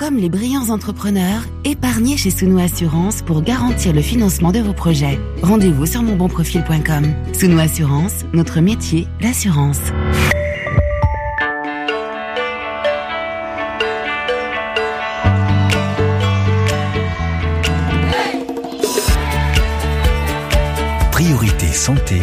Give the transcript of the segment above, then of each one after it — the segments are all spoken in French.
Comme les brillants entrepreneurs, épargnez chez Sounou Assurance pour garantir le financement de vos projets. Rendez-vous sur monbonprofil.com. Sounou Assurance, notre métier, l'assurance. Priorité santé.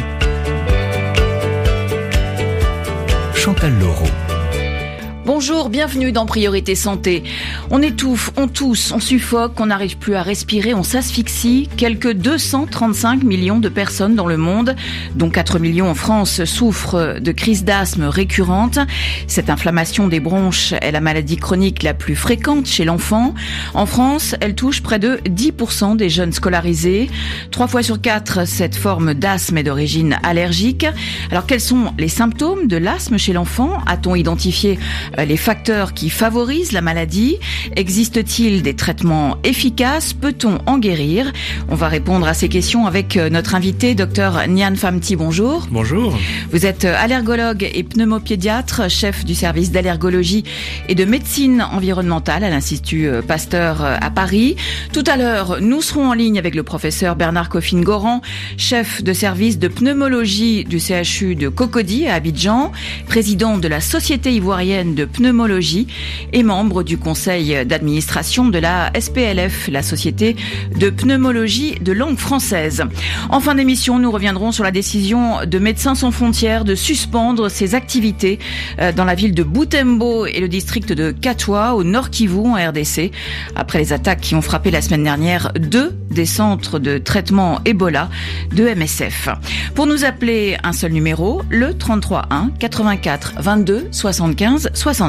Chantal Laureau. Bonjour, bienvenue dans Priorité Santé. On étouffe, on tousse, on suffoque, on n'arrive plus à respirer, on s'asphyxie. Quelques 235 millions de personnes dans le monde, dont 4 millions en France, souffrent de crises d'asthme récurrentes. Cette inflammation des bronches est la maladie chronique la plus fréquente chez l'enfant. En France, elle touche près de 10% des jeunes scolarisés. 3 fois sur 4, cette forme d'asthme est d'origine allergique. Alors, quels sont les symptômes de l'asthme chez l'enfant ? A-t-on identifié les facteurs qui favorisent la maladie? Existe-t-il des traitements efficaces? Peut-on en guérir? On va répondre à ces questions avec notre invité, Dr Nian Famti. Bonjour. Bonjour. Vous êtes allergologue et pneumopédiatre, chef du service d'allergologie et de médecine environnementale à l'Institut Pasteur à Paris. Tout à l'heure, nous serons en ligne avec le professeur Bernard Coffin-Goran, chef de service de pneumologie du CHU de Cocody à Abidjan, président de la Société ivoirienne de pneumologie et membre du conseil d'administration de la SPLF, la Société de pneumologie de langue française. En fin d'émission, nous reviendrons sur la décision de Médecins sans frontières de suspendre ses activités dans la ville de Butembo et le district de Katwa au Nord Kivu en RDC, après les attaques qui ont frappé la semaine dernière 2 des centres de traitement Ebola de MSF. Pour nous appeler, un seul numéro, le 33 1 84 22 75 75.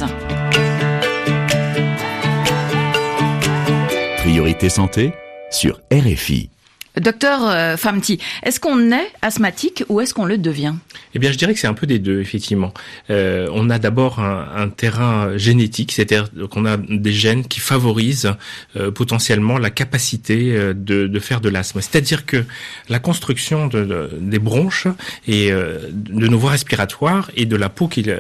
Priorité santé sur RFI. Docteur Famti, est-ce qu'on est asthmatique ou est-ce qu'on le devient ? Eh bien, je dirais que c'est un peu des deux, effectivement. On a d'abord un terrain génétique, c'est-à-dire qu'on a des gènes qui favorisent potentiellement la capacité de faire de l'asthme. C'est-à-dire que la construction des bronches et de nos voies respiratoires et de la peau qui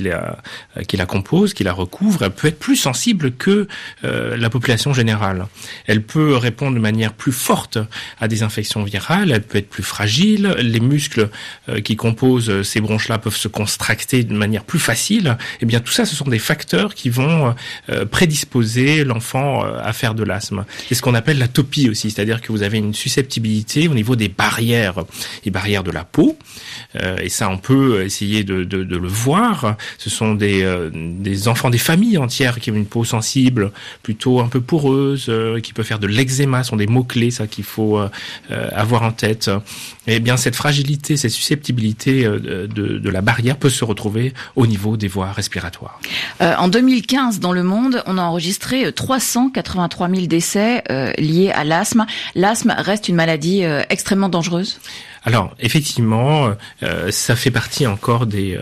la compose, qui la recouvre, elle peut être plus sensible que la population générale. Elle peut répondre de manière plus forte à des infections virales, elle peut être plus fragile, les muscles qui composent ces bronches-là peuvent se contracter de manière plus facile. Eh bien, tout ça, ce sont des facteurs qui vont prédisposer l'enfant à faire de l'asthme. C'est ce qu'on appelle l'atopie aussi, c'est-à-dire que vous avez une susceptibilité au niveau des barrières, les barrières de la peau, et ça, on peut essayer de le voir. Ce sont des enfants, des familles entières qui ont une peau sensible, plutôt un peu poreuse, qui peut faire de l'eczéma, ce sont des mots-clés, ça, qu'il faut avoir en tête. Eh bien, cette fragilité, cette susceptibilité de la barrière peut se retrouver au niveau des voies respiratoires. En 2015, dans le monde, on a enregistré 383 000 décès liés à l'asthme. L'asthme reste une maladie extrêmement dangereuse ? Alors, effectivement, ça fait partie encore des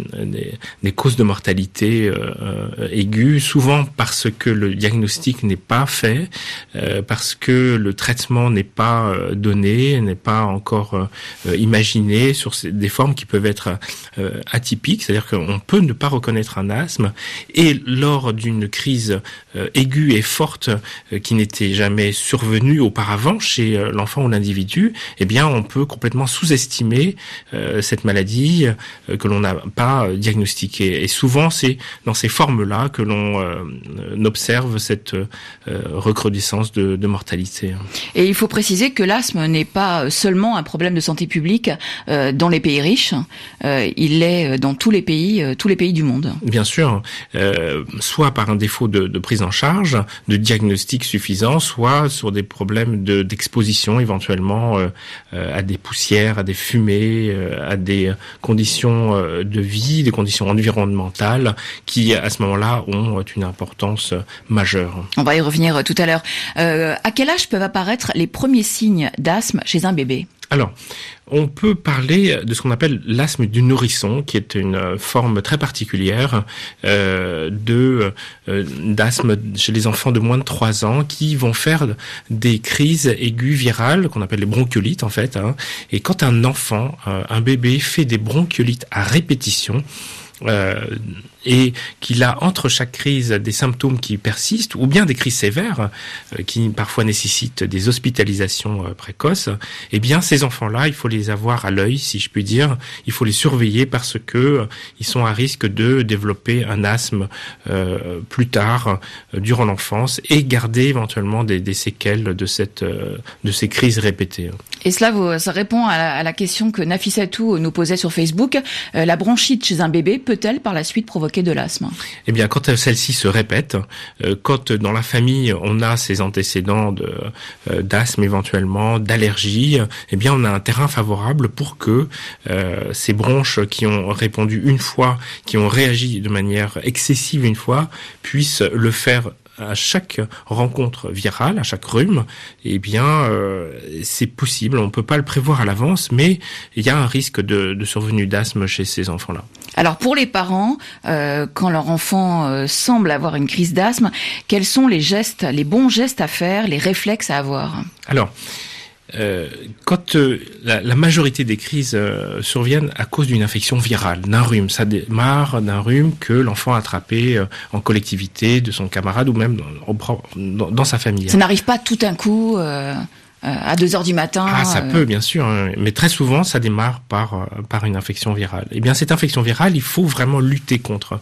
causes de mortalité aiguë, souvent parce que le diagnostic n'est pas fait, parce que le traitement n'est pas donné, n'est pas encore imaginé sur des formes qui peuvent être atypiques, c'est-à-dire qu'on peut ne pas reconnaître un asthme, et lors d'une crise aiguë et forte qui n'était jamais survenue auparavant chez l'enfant ou l'individu, eh bien, on peut complètement sous-estimer cette maladie que l'on n'a pas diagnostiquée. Et souvent, c'est dans ces formes-là que l'on observe cette recrudescence de mortalité. Et il faut préciser que l'asthme n'est pas seulement un problème de santé publique dans les pays riches, il l'est dans tous les pays du monde. Bien sûr, soit par un défaut de prise en charge, de diagnostic suffisant, soit sur des problèmes d'exposition éventuellement à des poussières, à des fumées, à des conditions de vie, des conditions environnementales qui, à ce moment-là, ont une importance majeure. On va y revenir tout à l'heure. À quel âge peuvent apparaître les premiers signes d'asthme chez un bébé ? Alors, on peut parler de ce qu'on appelle l'asthme du nourrisson, qui est une forme très particulière d'asthme chez les enfants de moins de 3 ans qui vont faire des crises aiguës virales, qu'on appelle les bronchiolites en fait. Et quand un enfant, un bébé, fait des bronchiolites à répétition, et qu'il a entre chaque crise des symptômes qui persistent ou bien des crises sévères qui parfois nécessitent des hospitalisations précoces, eh bien ces enfants-là, il faut les avoir à l'œil, si je puis dire. Il faut les surveiller parce que ils sont à risque de développer un asthme plus tard durant l'enfance et garder éventuellement des séquelles de ces crises répétées. Et cela, ça répond à la question que Nafissatou nous posait sur Facebook. La bronchite chez un bébé peut-elle par la suite provoquer de l'asthme ? Eh bien, quand celle-ci se répète, quand dans la famille on a ces antécédents d'asthme éventuellement, d'allergie, eh bien on a un terrain favorable pour que ces bronches qui ont répondu une fois, qui ont réagi de manière excessive une fois, puissent le faire à chaque rencontre virale, à chaque rhume. Eh bien, c'est possible. On peut pas le prévoir à l'avance, mais il y a un risque de survenue d'asthme chez ces enfants-là. Alors, pour les parents, quand leur enfant semble avoir une crise d'asthme, quels sont les bons gestes à faire, les réflexes à avoir ? Alors, quand la majorité des crises surviennent à cause d'une infection virale, d'un rhume, ça démarre d'un rhume que l'enfant a attrapé en collectivité de son camarade ou même dans sa famille. Ça n'arrive pas tout d'un coup à 2h du matin. Ah, ça peut, bien sûr, hein, mais très souvent, ça démarre par une infection virale. Eh bien, cette infection virale, il faut vraiment lutter contre.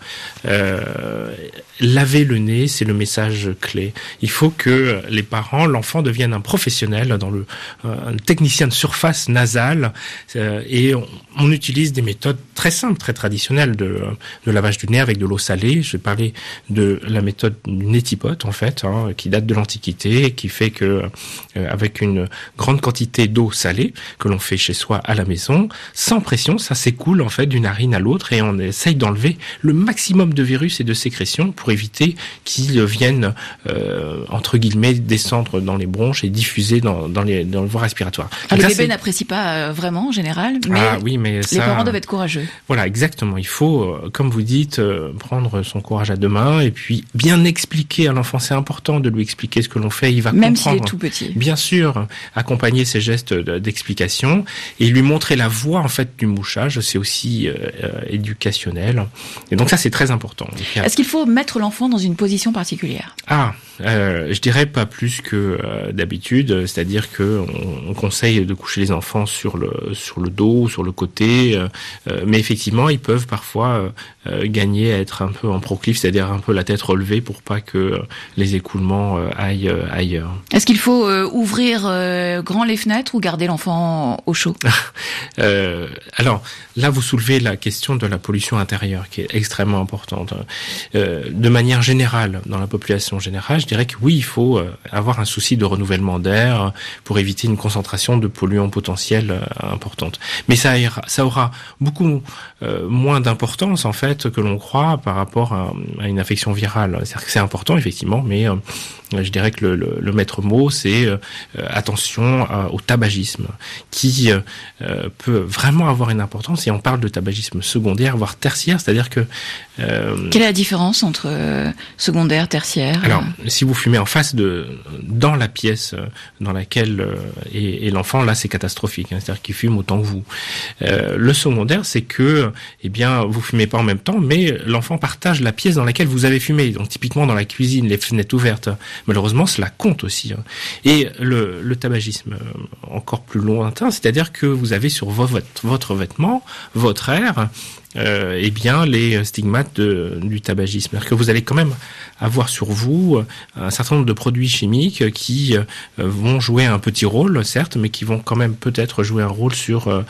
Laver le nez, c'est le message clé. Il faut que les parents, l'enfant devienne un professionnel un technicien de surface nasale, et on utilise des méthodes très simples, très traditionnelles de lavage du nez avec de l'eau salée. Je vais parler de la méthode du netipote, en fait, hein, qui date de l'Antiquité et qui fait que, avec une grande quantité d'eau salée que l'on fait chez soi à la maison, sans pression, ça s'écoule en fait d'une narine à l'autre et on essaye d'enlever le maximum de virus et de sécrétions pour éviter qu'ils viennent entre guillemets descendre dans les bronches et diffuser dans le voie respiratoire. Le bébé n'apprécie pas vraiment en général, mais les parents doivent être courageux. Voilà, exactement. Il faut, comme vous dites, prendre son courage à deux mains et puis bien expliquer à l'enfant. C'est important de lui expliquer ce que l'on fait. Il va même comprendre. Même s'il est tout petit. Bien sûr. Accompagner ces gestes d'explication et lui montrer la voie en fait du mouchage, c'est aussi éducationnel. Et donc ça c'est très important. Est-ce qu'il faut mettre l'enfant dans une position particulière ? Je dirais pas plus que d'habitude, c'est-à-dire que on conseille de coucher les enfants sur le dos, sur le côté, mais effectivement ils peuvent parfois gagner à être un peu en proclive, c'est-à-dire un peu la tête relevée pour pas que les écoulements aillent ailleurs. Est-ce qu'il faut ouvrir grand les fenêtres ou garder l'enfant au chaud ? Alors là, vous soulevez la question de la pollution intérieure qui est extrêmement importante. De manière générale, dans la population générale, je dirais que oui, il faut avoir un souci de renouvellement d'air pour éviter une concentration de polluants potentiels importante. Mais ça aura beaucoup moins d'importance en fait que l'on croit par rapport à une infection virale. C'est-à-dire que c'est important effectivement, mais je dirais que le maître mot, c'est attention au tabagisme, qui peut vraiment avoir une importance. Et on parle de tabagisme secondaire, voire tertiaire, c'est-à-dire que... Quelle est la différence entre secondaire, tertiaire ? Alors, si vous fumez en face dans la pièce dans laquelle est l'enfant, là, c'est catastrophique. Hein, c'est-à-dire qu'il fume autant que vous. Le secondaire, c'est que, eh bien, vous fumez pas en même temps, mais l'enfant partage la pièce dans laquelle vous avez fumé. Donc, typiquement dans la cuisine, les fenêtres ouvertes. Malheureusement, cela compte aussi. Hein. Et le tabagisme encore plus lointain, c'est-à-dire que vous avez sur votre vêtement, votre air, eh bien les stigmates du tabagisme. C'est-à-dire que vous allez quand même avoir sur vous un certain nombre de produits chimiques qui vont jouer un petit rôle, certes, mais qui vont quand même peut-être jouer un rôle sur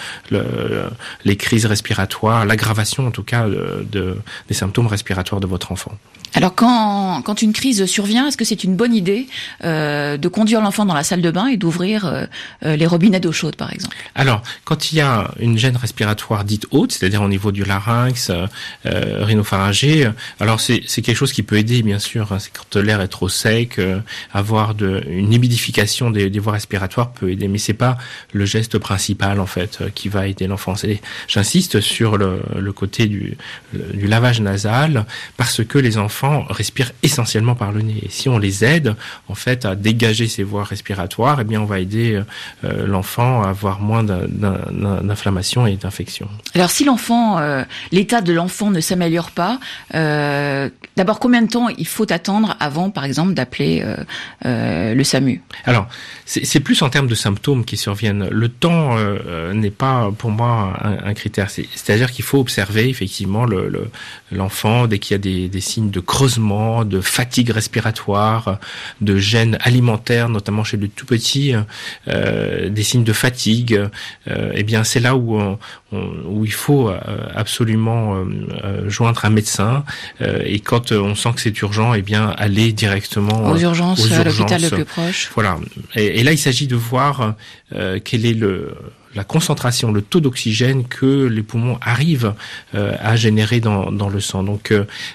les crises respiratoires, l'aggravation en tout cas des symptômes respiratoires de votre enfant. Alors quand une crise survient, est-ce que c'est une bonne idée de conduire l'enfant dans la salle de bain et d'ouvrir les robinets d'eau chaude par exemple ? Alors, quand il y a une gêne respiratoire dite haute, c'est-à-dire au niveau du larynx, rhinopharyngé, alors c'est quelque chose qui peut aider bien sûr, hein, c'est quand l'air est trop sec, avoir une humidification des voies respiratoires peut aider, mais c'est pas le geste principal en fait qui va aider l'enfant. J'insiste sur le côté du lavage nasal parce que les enfants respirent essentiellement par le nez. Et si on les aide, en fait, à dégager ces voies respiratoires, eh bien, on va aider l'enfant à avoir moins d'inflammation et d'infection. Alors, si l'enfant l'état de l'enfant ne s'améliore pas, d'abord combien de temps il faut attendre avant, par exemple, d'appeler le SAMU? Alors, c'est plus en termes de symptômes qui surviennent. Le temps n'est pas pour moi un critère. C'est-à-dire qu'il faut observer effectivement l'enfant dès qu'il y a des signes de creusement, de fatigue respiratoire, de gêne alimentaire, notamment chez le tout petit, des signes de fatigue. Eh bien, c'est là où il faut absolument joindre un médecin. Et quand on sent que c'est urgent, eh bien, aller directement aux urgences, à l'hôpital le plus proche. Voilà. Et là, il s'agit de voir quelle est la concentration, le taux d'oxygène que les poumons arrivent à générer dans le sang. Donc,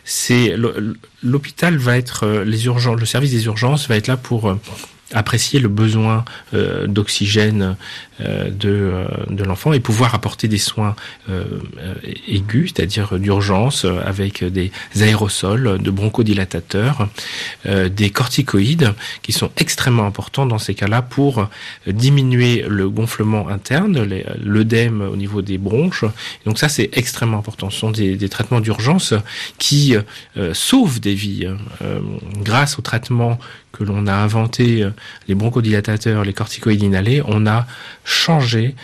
l'hôpital va être le service des urgences va être là pour apprécier le besoin d'oxygène de l'enfant et pouvoir apporter des soins aigus, c'est-à-dire d'urgence, avec des aérosols, de bronchodilatateurs, des corticoïdes qui sont extrêmement importants dans ces cas-là pour diminuer le gonflement interne, l'œdème au niveau des bronches. Donc ça, c'est extrêmement important. Ce sont des traitements d'urgence qui sauvent des vies. Grâce aux traitements que l'on a inventés, les bronchodilatateurs, les corticoïdes inhalés, on a changé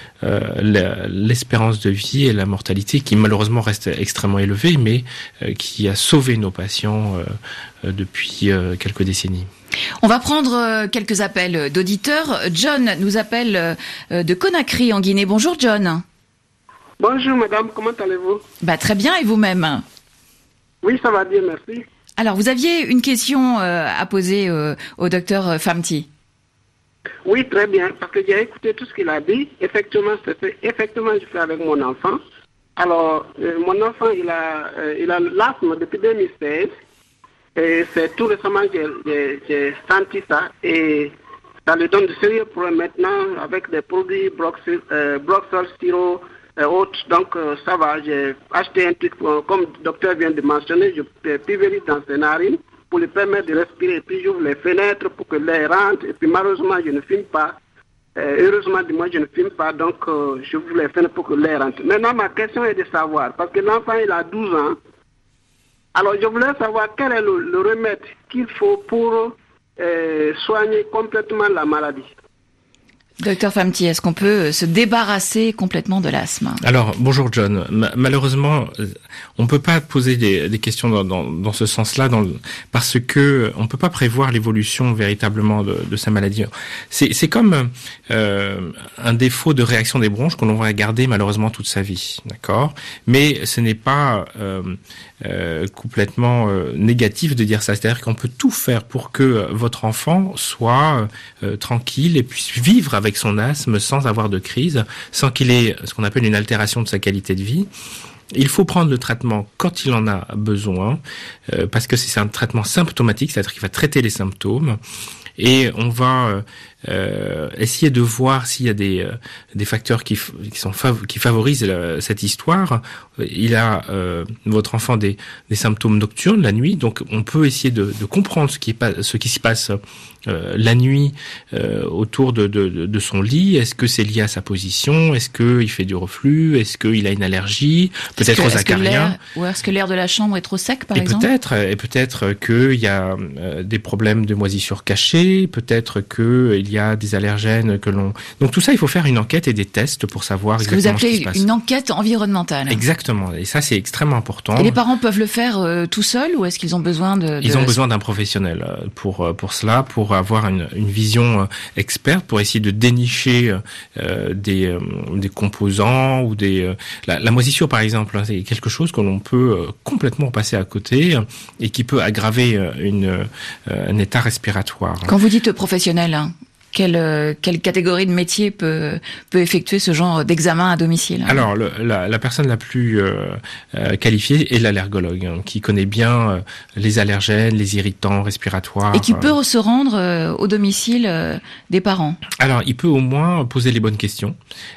l'espérance de vie et la mortalité qui malheureusement reste extrêmement élevée, mais qui a sauvé nos patients depuis quelques décennies. On va prendre quelques appels d'auditeurs. John nous appelle de Conakry en Guinée. Bonjour John. Bonjour madame, comment allez-vous? Très bien, et vous-même? Oui, ça va bien, merci. Alors, vous aviez une question à poser au docteur Famti. Oui, très bien, parce que j'ai écouté tout ce qu'il a dit. Effectivement, je fais avec mon enfant. Alors, mon enfant, il a l'asthme depuis 2016. Et c'est tout récemment que j'ai senti ça. Et ça lui donne de sérieux problèmes maintenant avec des produits Broxol, Siro, autres. Donc, ça va. J'ai acheté un truc, comme le docteur vient de mentionner, je pulvérise dans ses narines pour lui permettre de respirer. Et puis, j'ouvre les fenêtres pour que l'air rentre. Et puis, malheureusement, je ne fume pas. Heureusement, du moins, je ne fume pas. Donc, j'ouvre les fenêtres pour que l'air rentre. Maintenant, ma question est de savoir, parce que l'enfant, il a 12 ans. Alors, je voulais savoir quel est le remède qu'il faut pour soigner complètement la maladie. Docteur Famti, est-ce qu'on peut se débarrasser complètement de l'asthme? Alors, bonjour John. Malheureusement, on peut pas poser des questions dans ce sens-là, parce que on peut pas prévoir l'évolution véritablement de sa maladie. C'est comme un défaut de réaction des bronches que l'on va garder malheureusement toute sa vie, d'accord? Mais ce n'est pas complètement négatif de dire ça. C'est-à-dire qu'on peut tout faire pour que votre enfant soit tranquille et puisse vivre avec son asthme sans avoir de crise, sans qu'il ait ce qu'on appelle une altération de sa qualité de vie. Il faut prendre le traitement quand il en a besoin, parce que c'est un traitement symptomatique, c'est-à-dire qu'il va traiter les symptômes. Et on va essayer de voir s'il y a des facteurs qui favorisent cette histoire. Il a votre enfant des symptômes nocturnes la nuit, donc on peut essayer de comprendre ce qui se passe la nuit autour de son lit. Est-ce que c'est lié à sa position? Est-ce qu'il fait du reflux? Est-ce qu'il a une allergie? Peut-être aux acariens. Ou est-ce que l'air de la chambre est trop sec, par exemple? Peut-être qu'il y a des problèmes de moisissure cachée. Peut-être qu'il y a des allergènes que l'on... Donc tout ça, il faut faire une enquête et des tests pour savoir exactement ce qui se passe. Ce que vous appelez une enquête environnementale. Exactement. Et ça, c'est extrêmement important. Et les parents peuvent le faire tout seuls, ou est-ce qu'ils ont besoin Ils ont besoin d'un professionnel pour cela, pour avoir une vision experte, pour essayer de dénicher des composants ou la moisissure, par exemple. C'est quelque chose que l'on peut complètement passer à côté et qui peut aggraver un état respiratoire. Quand vous dites professionnel, quelle catégorie de métier peut effectuer ce genre d'examen à domicile? Alors, la personne la plus qualifiée est l'allergologue, qui connaît bien les allergènes, les irritants respiratoires. Et qui peut se rendre au domicile des parents. Alors, il peut au moins poser les bonnes questions,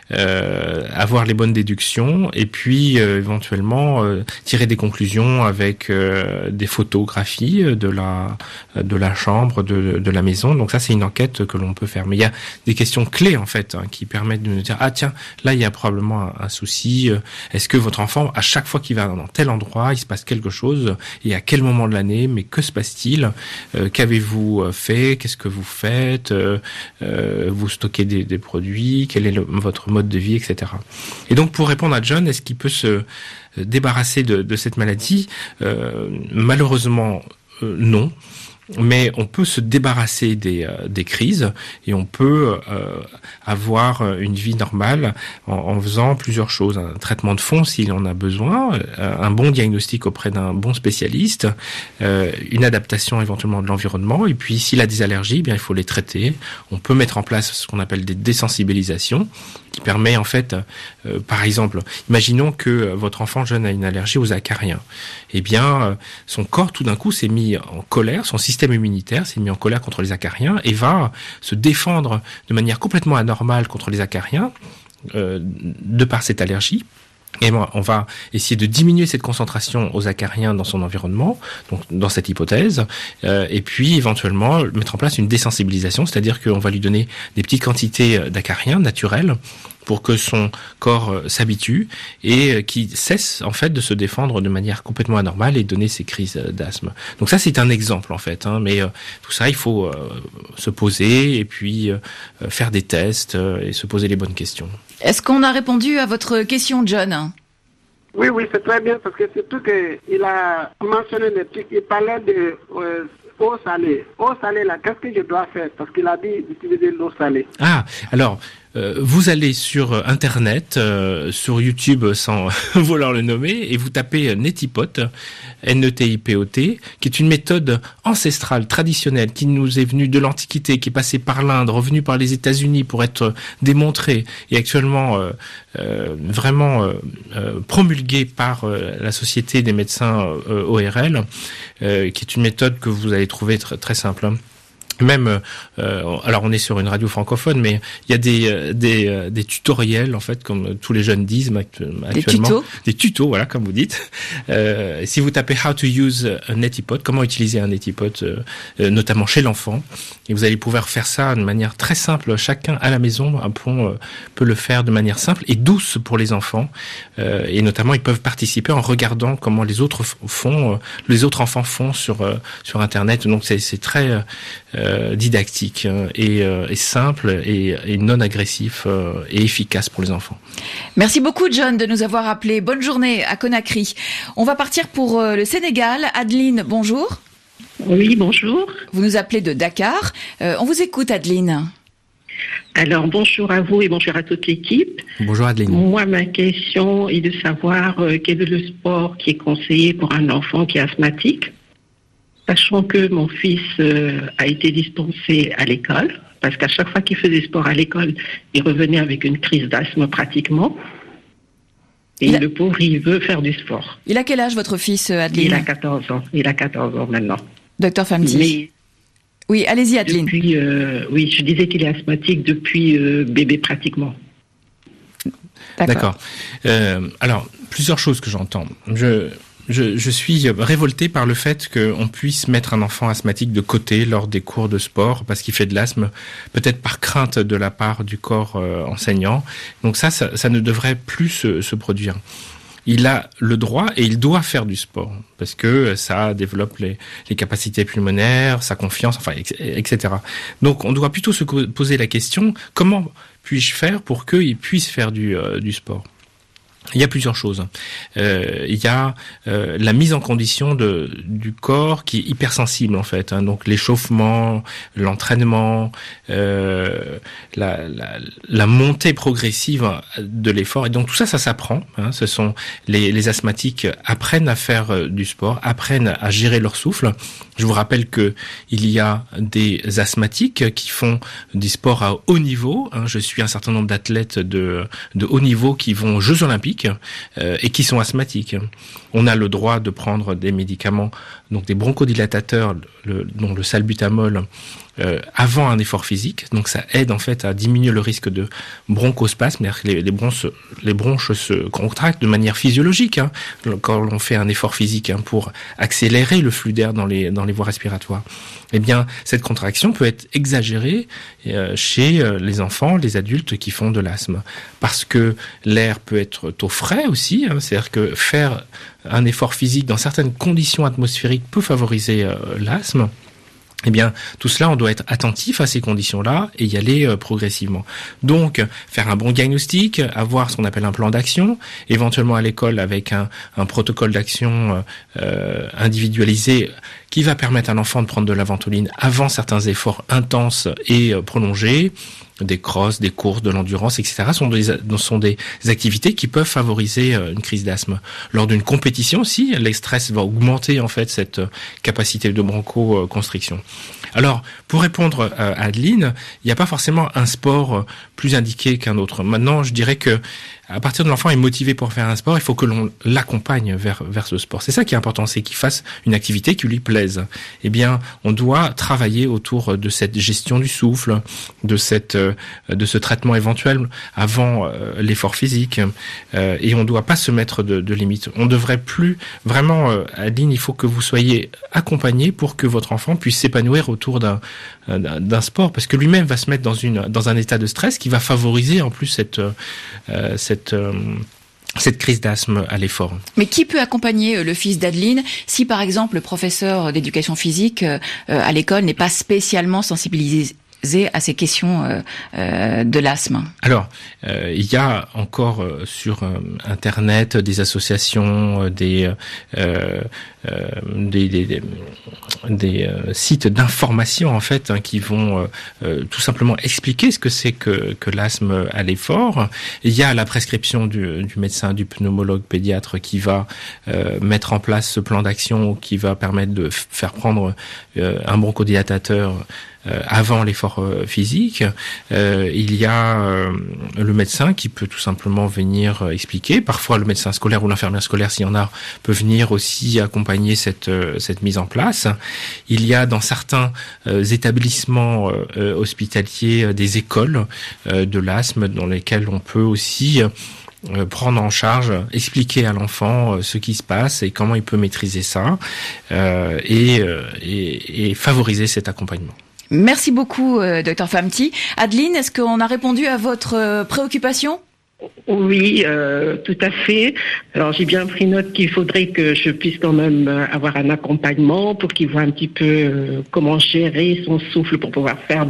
avoir les bonnes déductions, et puis éventuellement tirer des conclusions avec des photographies de la chambre, de la maison. Donc ça, c'est une enquête que l'on peut peut faire. Mais il y a des questions clés en fait qui permettent de nous dire tiens, là il y a probablement un souci. Est-ce que votre enfant, à chaque fois qu'il va dans tel endroit, il se passe quelque chose, et à quel moment de l'année, mais que se passe-t-il, qu'avez-vous fait, qu'est-ce que vous faites, vous stockez des produits, quel est votre mode de vie, etc. Et donc pour répondre à John, est-ce qu'il peut se débarrasser de cette maladie? Malheureusement non. Mais on peut se débarrasser des crises et on peut avoir une vie normale en faisant plusieurs choses. Un traitement de fond s'il en a besoin, un bon diagnostic auprès d'un bon spécialiste, une adaptation éventuellement de l'environnement, et puis s'il a des allergies, eh bien il faut les traiter. On peut mettre en place ce qu'on appelle des désensibilisations qui permet en fait, par exemple, imaginons que votre enfant jeune a une allergie aux acariens. Eh bien, son corps tout d'un coup s'est mis en colère, son système immunitaire s'est mis en colère contre les acariens et va se défendre de manière complètement anormale contre les acariens de par cette allergie. Et on va essayer de diminuer cette concentration aux acariens dans son environnement, donc dans cette hypothèse, et puis éventuellement mettre en place une désensibilisation, c'est-à-dire qu'on va lui donner des petites quantités d'acariens naturels pour que son corps s'habitue et qu'il cesse en fait de se défendre de manière complètement anormale et donner ces crises d'asthme. Donc ça c'est un exemple en fait, mais tout ça il faut se poser et puis faire des tests et se poser les bonnes questions. Est-ce qu'on a répondu à votre question, John? Oui, c'est très bien, parce que surtout qu'il a mentionné des trucs, il parlait de eau salée. Eau salée, là, qu'est-ce que je dois faire? Parce qu'il a dit d'utiliser l'eau salée. Alors, vous allez sur Internet, sur YouTube sans vouloir le nommer, et vous tapez Netipot, N-E-T-I-P-O-T, qui est une méthode ancestrale, traditionnelle, qui nous est venue de l'Antiquité, qui est passée par l'Inde, revenue par les États-Unis pour être démontrée, et actuellement vraiment promulguée par la Société des médecins ORL, qui est une méthode que vous allez trouver très, très simple. Même, alors on est sur une radio francophone, mais il y a des tutoriels en fait, comme tous les jeunes disent actuellement. Des tutos, voilà, comme vous dites. Si vous tapez How to use a Netipot, comment utiliser un Netipot, notamment chez l'enfant, et vous allez pouvoir faire ça de manière très simple. Chacun à la maison, peut le faire de manière simple et douce pour les enfants. Et notamment, ils peuvent participer en regardant comment les autres enfants font sur Internet. Donc c'est très didactique et simple et non agressif et efficace pour les enfants. Merci beaucoup John de nous avoir appelé. Bonne journée à Conakry. On va partir pour le Sénégal. Adeline, bonjour. Oui, bonjour. Vous nous appelez de Dakar. On vous écoute Adeline. Alors, bonjour à vous et bonjour à toute l'équipe. Bonjour Adeline. Moi, ma question est de savoir quel est le sport qui est conseillé pour un enfant qui est asthmatique. Sachant que mon fils a été dispensé à l'école, parce qu'à chaque fois qu'il faisait sport à l'école, il revenait avec une crise d'asthme pratiquement. Et le pauvre, il veut faire du sport. Il a quel âge votre fils, Adeline? Il a 14 ans. Il a 14 ans maintenant. Docteur Famti. Oui, allez-y Adeline. Oui, je disais qu'il est asthmatique depuis bébé pratiquement. D'accord. Alors, plusieurs choses que j'entends. Je suis révolté par le fait qu'on puisse mettre un enfant asthmatique de côté lors des cours de sport parce qu'il fait de l'asthme, peut-être par crainte de la part du corps enseignant. Donc ça ne devrait plus se produire. Il a le droit et il doit faire du sport parce que ça développe les capacités pulmonaires, sa confiance, enfin, etc. Donc on doit plutôt se poser la question, comment puis-je faire pour qu'il puisse faire du sport ? Il y a plusieurs choses. Il y a la mise en condition du corps qui est hypersensible en fait. Donc l'échauffement, l'entraînement, la montée progressive de l'effort. Et donc tout ça s'apprend. Ce sont les asthmatiques apprennent à faire du sport, apprennent à gérer leur souffle. Je vous rappelle que il y a des asthmatiques qui font du sport à haut niveau. Je suis un certain nombre d'athlètes de haut niveau qui vont aux Jeux Olympiques et qui sont asthmatiques. On a le droit de prendre des médicaments donc des bronchodilatateurs, dont le salbutamol, avant un effort physique. Donc ça aide en fait à diminuer le risque de bronchospasme, c'est-à-dire que les bronches se contractent de manière physiologique quand l'on fait un effort physique pour accélérer le flux d'air dans les voies respiratoires. Eh bien, cette contraction peut être exagérée chez les enfants, les adultes qui font de l'asthme, parce que l'air peut être trop frais aussi, c'est-à-dire que faire un effort physique dans certaines conditions atmosphériques peut favoriser l'asthme. Eh bien, tout cela, on doit être attentif à ces conditions-là et y aller progressivement. Donc, faire un bon diagnostic, avoir ce qu'on appelle un plan d'action, éventuellement à l'école avec un protocole d'action individualisé qui va permettre à l'enfant de prendre de la ventoline avant certains efforts intenses et prolongés, des crosses, des courses, de l'endurance, etc. sont des activités qui peuvent favoriser une crise d'asthme. Lors d'une compétition aussi, le stress va augmenter en fait cette capacité de bronchoconstriction. Alors, pour répondre à Adeline, il n'y a pas forcément un sport plus indiqué qu'un autre. Maintenant, je dirais que à partir de l'enfant est motivé pour faire un sport, il faut que l'on l'accompagne vers ce sport. C'est ça qui est important, c'est qu'il fasse une activité qui lui plaise. Eh bien, on doit travailler autour de cette gestion du souffle, de ce traitement éventuel avant l'effort physique, et on ne doit pas se mettre de limites. On devrait plus vraiment, Adeline, il faut que vous soyez accompagné pour que votre enfant puisse s'épanouir autour d'un sport, parce que lui-même va se mettre dans un état de stress qui va favoriser en plus cette crise d'asthme à l'effort. Mais qui peut accompagner le fils d'Adeline si, par exemple, le professeur d'éducation physique à l'école n'est pas spécialement sensibilisé à ces questions de l'asthme? Alors, il y a encore sur Internet des associations, des sites d'information en fait qui vont tout simplement expliquer ce que c'est que l'asthme à l'effort. Il y a la prescription du médecin, du pneumologue pédiatre qui va mettre en place ce plan d'action qui va permettre de faire prendre un bronchodilatateur avant l'effort physique. Il y a le médecin qui peut tout simplement venir expliquer. Parfois, le médecin scolaire ou l'infirmière scolaire, s'il y en a, peut venir aussi accompagner cette mise en place. Il y a dans certains établissements hospitaliers des écoles de l'asthme dans lesquelles on peut aussi prendre en charge, expliquer à l'enfant ce qui se passe et comment il peut maîtriser ça et favoriser cet accompagnement. Merci beaucoup, Dr Famti. Adeline, est-ce qu'on a répondu à votre préoccupation ? Oui, tout à fait. Alors, j'ai bien pris note qu'il faudrait que je puisse quand même avoir un accompagnement pour qu'il voit un petit peu comment gérer son souffle pour pouvoir faire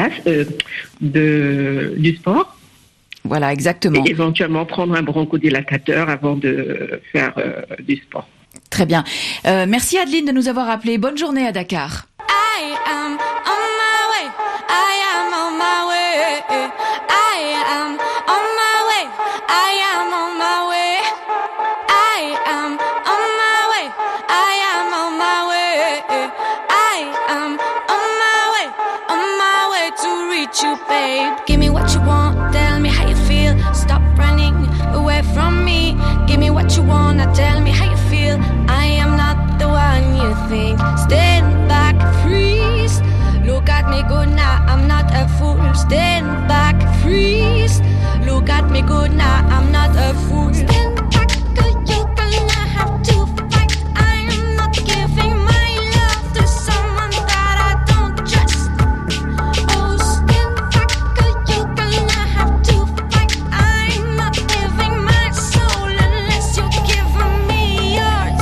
du sport. Voilà, exactement. Et éventuellement prendre un bronchodilatateur avant de faire du sport. Très bien. Merci Adeline de nous avoir appelés. Bonne journée à Dakar. I am on my way. I am on my way. I am on my way. I am on my way. I am on my way. I am on my way. I am on my way to reach you, babe. Give me what you want, tell me how you feel. Stop running away from me. Give me what you want, now tell me how you feel. I am not the one you think. Stand back, freeze. Look at me good now, I'm not a fool. Stand back, freeze. Look at me good now, I'm not a fool. Stand back, girl, you're gonna have to fight. I am not giving my love to someone that I don't trust. Oh, stand back, girl, you're gonna have to fight. I'm not giving my soul unless you're giving me yours.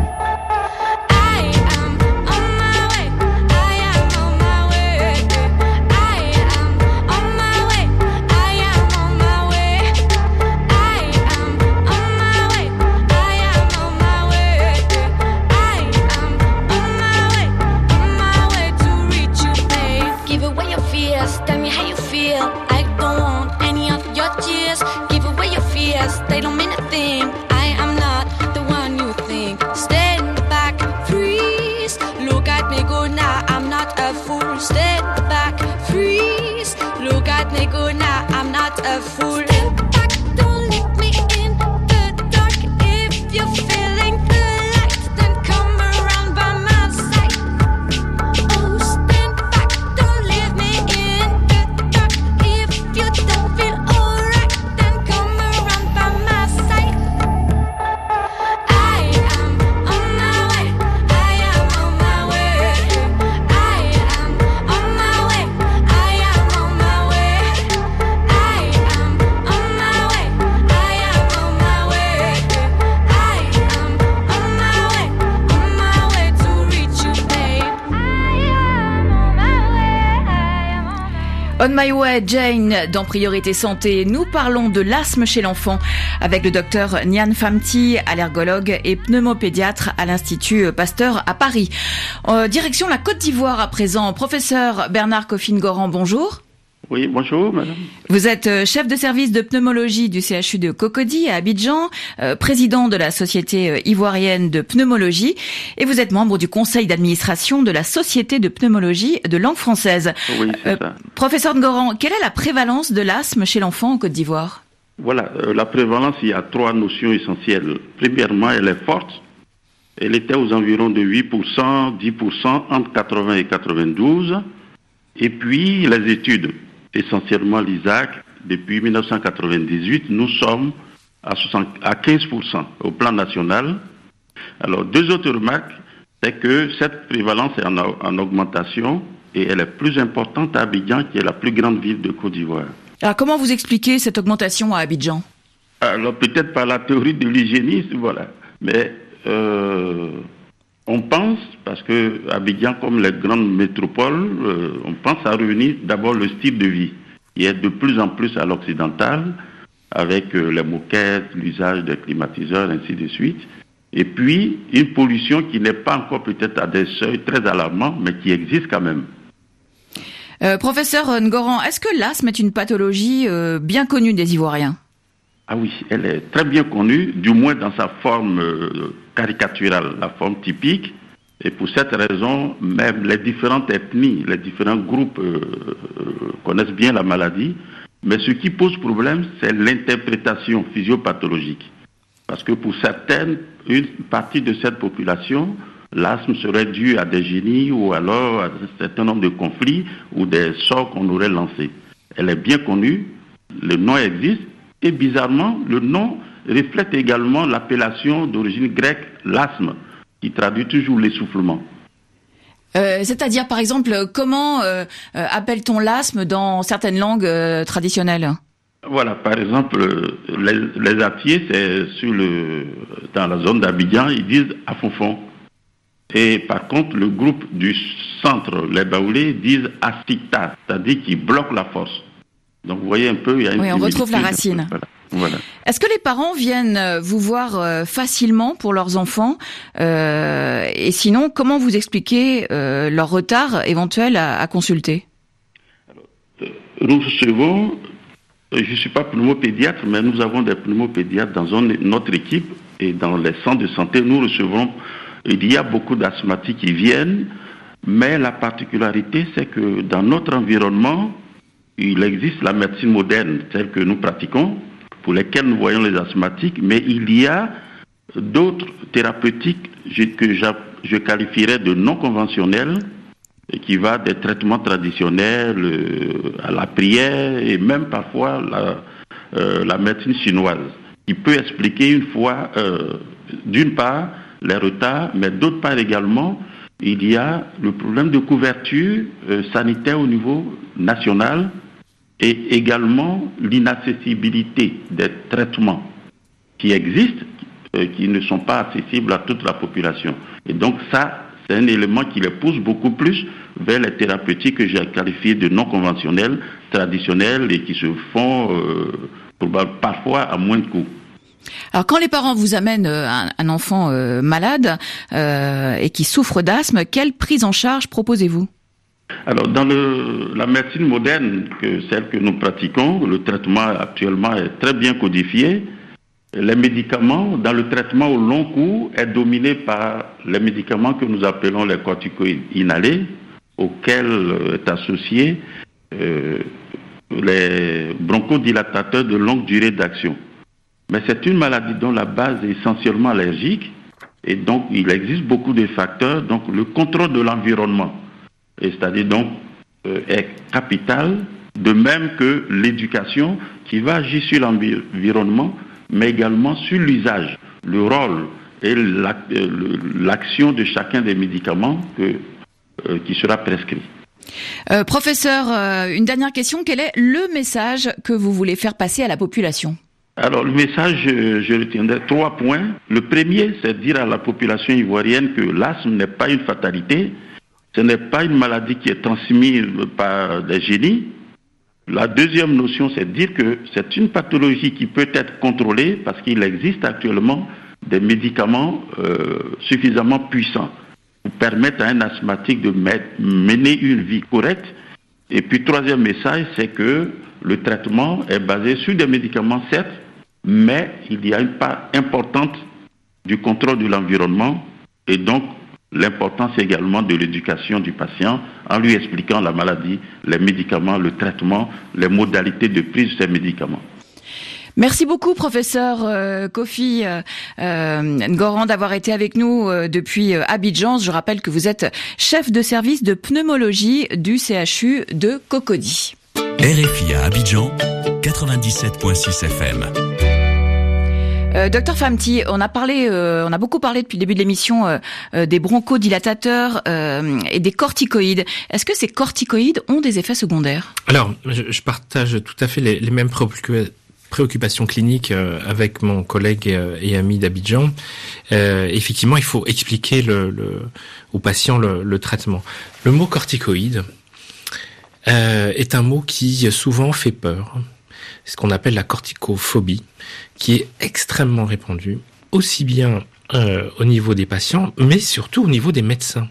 I am on my way. I am on my way. I am on my way. I am on my way. I am on my way. I am on my way. I am on my way to reach you, babe. Give away your fears, tell me how you feel. I don't want any of your tears. Give away your fears, they don't mean a thing. I am not the one you think. Stand back, freeze. Look at me good now, I'm not a fool. Stand back, freeze. Look at me good now, I'm not a fool. Stand back, don't leave me in the dark. If you're feeling the light, then come around by my On My Way, Jane, dans Priorité Santé, nous parlons de l'asthme chez l'enfant avec le docteur Nian Famti, allergologue et pneumopédiatre à l'Institut Pasteur à Paris. Direction la Côte d'Ivoire à présent. Professeur Bernard Coffin-Goran, bonjour. Oui, bonjour madame. Vous êtes chef de service de pneumologie du CHU de Cocody à Abidjan, président de la Société ivoirienne de pneumologie et vous êtes membre du conseil d'administration de la Société de pneumologie de langue française. Oui, c'est ça. Professeur Ngoran, quelle est la prévalence de l'asthme chez l'enfant en Côte d'Ivoire ? Voilà, la prévalence, il y a 3 notions essentielles. Premièrement, elle est forte. Elle était aux environs de 8%, 10% entre 80 et 92. Et puis, les études, essentiellement l'ISAC, depuis 1998, nous sommes à 15% au plan national. Alors, 2 autres remarques, c'est que cette prévalence est en augmentation et elle est plus importante à Abidjan, qui est la plus grande ville de Côte d'Ivoire. Alors, comment vous expliquez cette augmentation à Abidjan ? Alors, peut-être par la théorie de l'hygiénisme, voilà. Mais on pense, parce que Abidjan, comme les grandes métropoles, on pense à revenir d'abord le style de vie, qui est de plus en plus à l'occidental, avec les moquettes, l'usage des climatiseurs, ainsi de suite. Et puis, une pollution qui n'est pas encore peut-être à des seuils très alarmants, mais qui existe quand même. Professeur Ngoran, est-ce que l'asthme est une pathologie bien connue des Ivoiriens ? Ah oui, elle est très bien connue, du moins dans sa forme caricaturale, la forme typique. Et pour cette raison, même les différentes ethnies, les différents groupes connaissent bien la maladie. Mais ce qui pose problème, c'est l'interprétation physiopathologique. Parce que pour certaines, une partie de cette population, l'asthme serait dû à des génies ou alors à un certain nombre de conflits ou des sorts qu'on aurait lancés. Elle est bien connue, le nom existe, et bizarrement, le nom reflète également l'appellation d'origine grecque, l'asthme, qui traduit toujours l'essoufflement. C'est-à-dire, par exemple, comment appelle-t-on l'asthme dans certaines langues traditionnelles ? Voilà, par exemple, les Atiers, c'est dans la zone d'Abidjan, ils disent afonfon. Et par contre, le groupe du centre, les Baoulés, disent asticta, c'est-à-dire qu'ils bloquent la force. Donc vous voyez un peu, il y a une on retrouve la racine. Voilà. Est-ce que les parents viennent vous voir facilement pour leurs enfants et sinon, comment vous expliquez leur retard éventuel à consulter ? Alors, nous recevons, je ne suis pas pneumopédiatre, mais nous avons des pneumopédiatres dans notre équipe et dans les centres de santé, nous recevons, il y a beaucoup d'asthmatiques qui viennent, mais la particularité, c'est que dans notre environnement, il existe la médecine moderne, telle que nous pratiquons, pour lesquelles nous voyons les asthmatiques, mais il y a d'autres thérapeutiques que je qualifierais de non conventionnelles, qui va des traitements traditionnels à la prière et même parfois la médecine chinoise, qui peut expliquer une fois, d'une part, les retards, mais d'autre part également, il y a le problème de couverture sanitaire au niveau national et également l'inaccessibilité des traitements qui existent, qui ne sont pas accessibles à toute la population. Et donc ça, c'est un élément qui les pousse beaucoup plus vers les thérapeutiques que j'ai qualifiées de non conventionnelles, traditionnelles et qui se font parfois à moins de coûts. Alors quand les parents vous amènent un enfant malade et qui souffre d'asthme, quelle prise en charge proposez-vous ? Alors dans la médecine moderne, celle que nous pratiquons, le traitement actuellement est très bien codifié. Les médicaments, dans le traitement au long cours, est dominé par les médicaments que nous appelons les corticoïdes inhalés, auxquels est associé les bronchodilatateurs de longue durée d'action. Mais c'est une maladie dont la base est essentiellement allergique et donc il existe beaucoup de facteurs. Donc le contrôle de l'environnement, c'est-à-dire donc est capital, de même que l'éducation qui va agir sur l'environnement, mais également sur l'usage, le rôle et l'action de chacun des médicaments qui sera prescrit. Professeur, une dernière question. Quel est le message que vous voulez faire passer à la population ? Alors, le message, je retiendrai 3 points. Le premier, c'est de dire à la population ivoirienne que l'asthme n'est pas une fatalité. Ce n'est pas une maladie qui est transmise par des génies. La deuxième notion, c'est de dire que c'est une pathologie qui peut être contrôlée parce qu'il existe actuellement des médicaments suffisamment puissants pour permettre à un asthmatique de mener une vie correcte. Et puis, troisième message, c'est que le traitement est basé sur des médicaments, certes, mais il y a une part importante du contrôle de l'environnement et donc l'importance également de l'éducation du patient en lui expliquant la maladie, les médicaments, le traitement, les modalités de prise de ces médicaments. Merci beaucoup, professeur Kofi Ngoran, d'avoir été avec nous depuis Abidjan. Je rappelle que vous êtes chef de service de pneumologie du CHU de Cocody. RFI à Abidjan, 97.6 FM. Docteur Famti, on a beaucoup parlé depuis le début de l'émission des bronchodilatateurs et des corticoïdes. Est-ce que ces corticoïdes ont des effets secondaires ? Alors, je partage tout à fait les mêmes préoccupations cliniques avec mon collègue et ami d'Abidjan. Effectivement, il faut expliquer au patient le traitement. Le mot corticoïde est un mot qui souvent fait peur. C'est ce qu'on appelle la corticophobie, qui est extrêmement répandue, aussi bien au niveau des patients, mais surtout au niveau des médecins.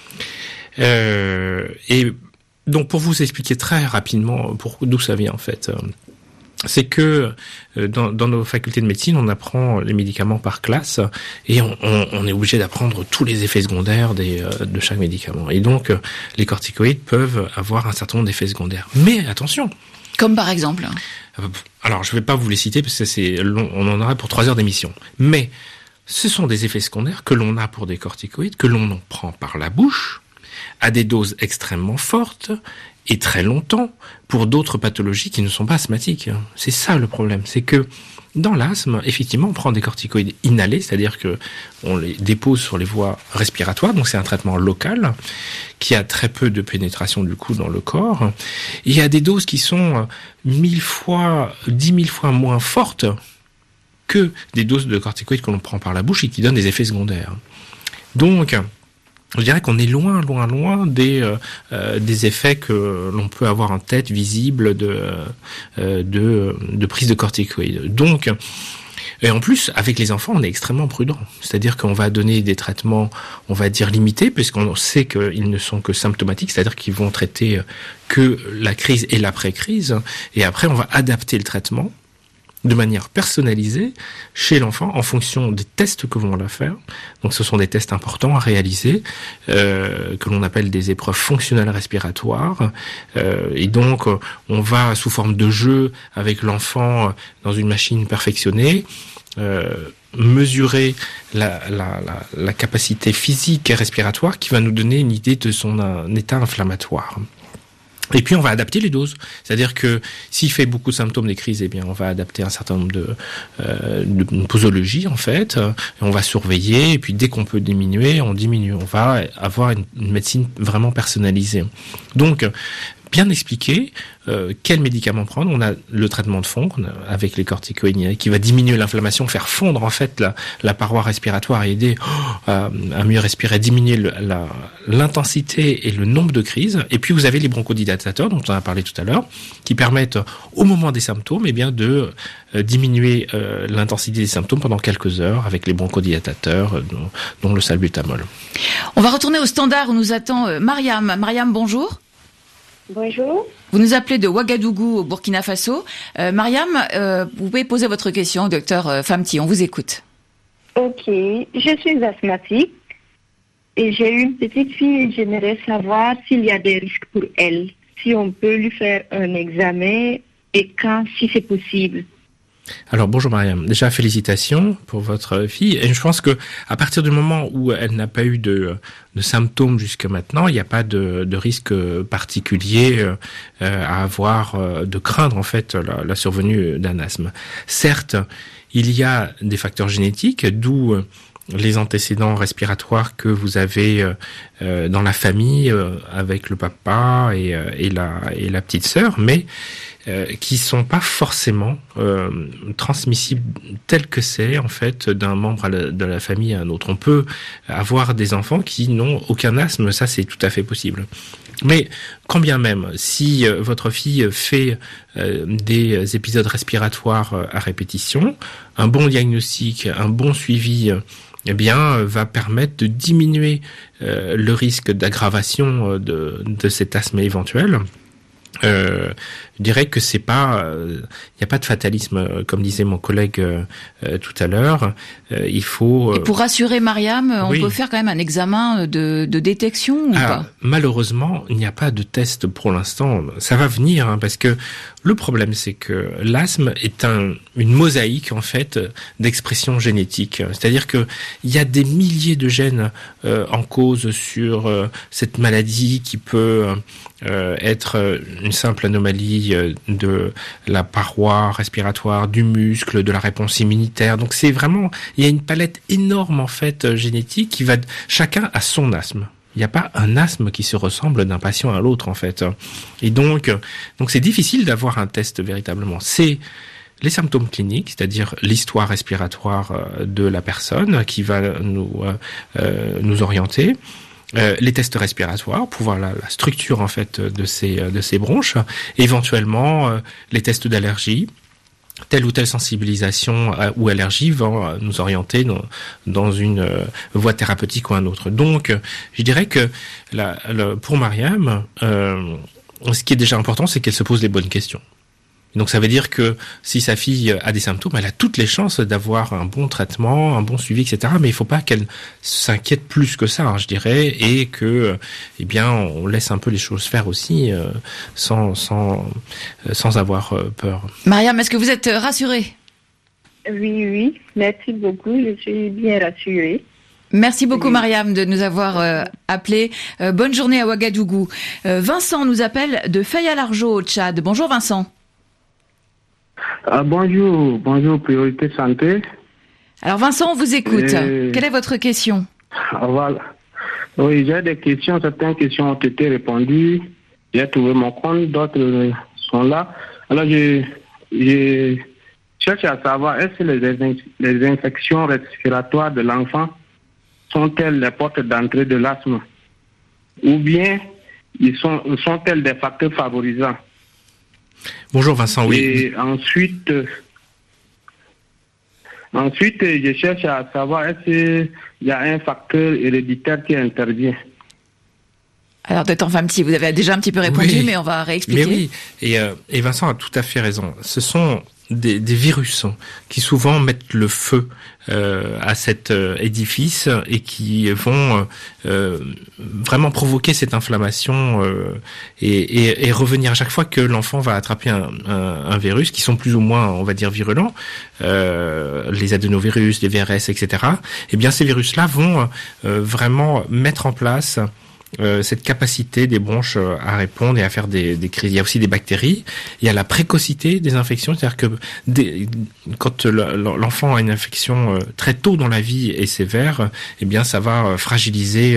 Et donc, pour vous expliquer très rapidement d'où ça vient en fait, c'est que dans nos facultés de médecine, on apprend les médicaments par classe et on est obligé d'apprendre tous les effets secondaires de chaque médicament. Et donc, les corticoïdes peuvent avoir un certain nombre d'effets secondaires. Mais attention. Comme par exemple. Alors, je ne vais pas vous les citer parce que c'est long, on en aura pour 3 heures d'émission. Mais ce sont des effets secondaires que l'on a pour des corticoïdes, que l'on en prend par la bouche, à des doses extrêmement fortes et très longtemps pour d'autres pathologies qui ne sont pas asthmatiques. C'est ça le problème, c'est que dans l'asthme, effectivement, on prend des corticoïdes inhalés, c'est-à-dire que on les dépose sur les voies respiratoires, donc c'est un traitement local qui a très peu de pénétration du coup dans le corps. Et il y a des doses qui sont 10 000 fois moins fortes que des doses de corticoïdes que l'on prend par la bouche et qui donnent des effets secondaires. Donc, je dirais qu'on est loin des effets que l'on peut avoir en tête visibles de prise de corticoïdes. Donc, et en plus, avec les enfants, on est extrêmement prudent. C'est-à-dire qu'on va donner des traitements, on va dire limités, puisqu'on sait qu'ils ne sont que symptomatiques, c'est-à-dire qu'ils vont traiter que la crise et l'après-crise. Et après, on va adapter le traitement de manière personnalisée chez l'enfant en fonction des tests que l'on va faire. Donc ce sont des tests importants à réaliser, que l'on appelle des épreuves fonctionnelles respiratoires. Et donc on va sous forme de jeu avec l'enfant dans une machine perfectionnée, mesurer la capacité physique et respiratoire qui va nous donner une idée de son état inflammatoire. Et puis on va adapter les doses, c'est-à-dire que s'il fait beaucoup de symptômes des crises, eh bien on va adapter un certain nombre de posologie en fait, et on va surveiller, et puis dès qu'on peut diminuer, on diminue. On va avoir une médecine vraiment personnalisée. Donc bien expliquer quel médicament prendre. On a le traitement de fond avec les corticoïdes qui va diminuer l'inflammation, faire fondre en fait la paroi respiratoire et aider à mieux respirer, diminuer l'intensité et le nombre de crises. Et puis vous avez les bronchodilatateurs dont on a parlé tout à l'heure, qui permettent au moment des symptômes, eh bien de diminuer l'intensité des symptômes pendant quelques heures avec les bronchodilatateurs, dont le salbutamol. On va retourner au standard où nous attend Mariam. Mariam, bonjour. Bonjour. Vous nous appelez de Ouagadougou au Burkina Faso. Mariam, vous pouvez poser votre question au docteur Famti, on vous écoute. Ok, je suis asthmatique et j'ai une petite fille et j'aimerais savoir s'il y a des risques pour elle, si on peut lui faire un examen et quand, si c'est possible. Alors bonjour Mariam, déjà félicitations pour votre fille et je pense que à partir du moment où elle n'a pas eu de symptômes jusqu'à maintenant, il n'y a pas de risque particulier à avoir, de craindre en fait la survenue d'un asthme. Certes, il y a des facteurs génétiques, d'où les antécédents respiratoires que vous avez dans la famille avec le papa et la petite sœur, mais qui sont pas forcément transmissibles tel que c'est en fait d'un membre de la famille à un autre. On peut avoir des enfants qui n'ont aucun asthme, ça c'est tout à fait possible. Mais quand bien même, si votre fille fait des épisodes respiratoires à répétition, un bon diagnostic, un bon suivi, va permettre de diminuer le risque d'aggravation de cet asthme éventuel. Je dirais que c'est pas, il n'y a pas de fatalisme, comme disait mon collègue tout à l'heure. Il faut. Et pour rassurer Mariam, oui. On peut faire quand même un examen de détection ou pas? Malheureusement, il n'y a pas de test pour l'instant. Ça va venir, parce que le problème, c'est que l'asthme est une mosaïque en fait d'expression génétique. C'est-à-dire que il y a des milliers de gènes en cause sur cette maladie qui peut être une simple anomalie de la paroi respiratoire, du muscle, de la réponse immunitaire. Donc c'est vraiment, il y a une palette énorme en fait génétique qui va, chacun a son asthme. Il n'y a pas un asthme qui se ressemble d'un patient à l'autre en fait. Et donc c'est difficile d'avoir un test véritablement. C'est les symptômes cliniques, c'est-à-dire l'histoire respiratoire de la personne qui va nous orienter. Les tests respiratoires pour voir la structure en fait de ces bronches, éventuellement les tests d'allergie, telle ou telle sensibilisation ou allergie va nous orienter dans une voie thérapeutique ou un autre. Donc je dirais que pour Mariam, ce qui est déjà important, c'est qu'elle se pose les bonnes questions. Donc ça veut dire que si sa fille a des symptômes, elle a toutes les chances d'avoir un bon traitement, un bon suivi, etc. Mais il faut pas qu'elle s'inquiète plus que ça, je dirais, et que, on laisse un peu les choses faire aussi, sans avoir peur. Mariam, est-ce que vous êtes rassurée? Oui, merci beaucoup, je suis bien rassurée. Merci beaucoup Mariam de nous avoir appelé. Bonne journée à Ouagadougou. Vincent nous appelle de Faya-Largeau au Tchad. Bonjour Vincent. Bonjour, Priorité Santé. Alors Vincent, on vous écoute. Quelle est votre question? Voilà. Oui, j'ai des questions. Certaines questions ont été répondues. J'ai trouvé mon compte, d'autres sont là. Alors, je cherche à savoir, est-ce que les infections respiratoires de l'enfant sont-elles les portes d'entrée de l'asthme? Ou bien, sont-elles des facteurs favorisants? Bonjour Vincent, oui. Et ensuite, je cherche à savoir est-ce qu'il y a un facteur héréditaire qui intervient. Alors d'être enfant petit, vous avez déjà un petit peu répondu, mais on va réexpliquer. Mais oui, et Vincent a tout à fait raison. Ce sont des virus qui souvent mettent le feu à cet édifice et qui vont vraiment provoquer cette inflammation et revenir à chaque fois que l'enfant va attraper un virus, qui sont plus ou moins, on va dire, virulents, les adénovirus, les VRS, etc. Eh bien, ces virus-là vont vraiment mettre en place cette capacité des bronches à répondre et à faire des crises. Il y a aussi des bactéries. Il y a la précocité des infections, c'est-à-dire que quand l'enfant a une infection très tôt dans la vie et sévère, eh bien ça va fragiliser